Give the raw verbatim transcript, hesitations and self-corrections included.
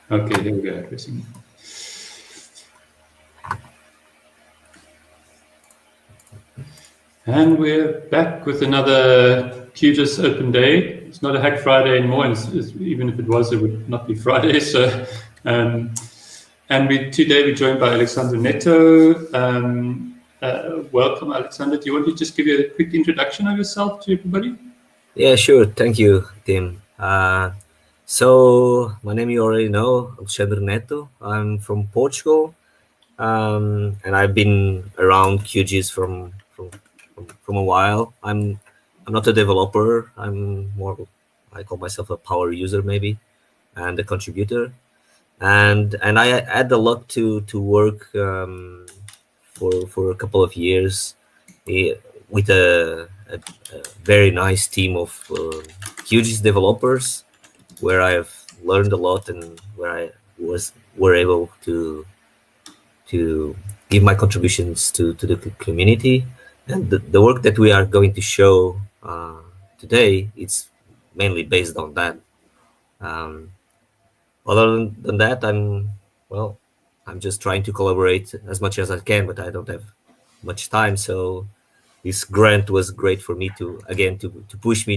Okay, there we go. Pressing. And we're back with another QGIS Open Day. It's not a Hack Friday anymore, and it's, it's, even if it was, it would not be Friday. So, um, and we, today we're joined by Alexandre Neto. Um, uh, welcome, Alexandre. Do you want to just give you a quick introduction of yourself to everybody? Yeah, sure. Thank you, Tim. Uh, so my name you already know, Alexandre Neto. I'm from Portugal, um, and I've been around QGIS from from from, from a while. I'm I'm not a developer. I'm more I call myself a power user maybe, and a contributor. And and I had the luck to to work um, for for a couple of years eh, with a, a, a very nice team of uh, QGIS developers, where I have learned a lot and where I was were able to to give my contributions to, to the community. And the, the work that we are going to show uh, today, it's mainly based on that. Um, other than, than that, I'm well, I'm just trying to collaborate as much as I can, but I don't have much time. So this grant was great for me to again to, to push me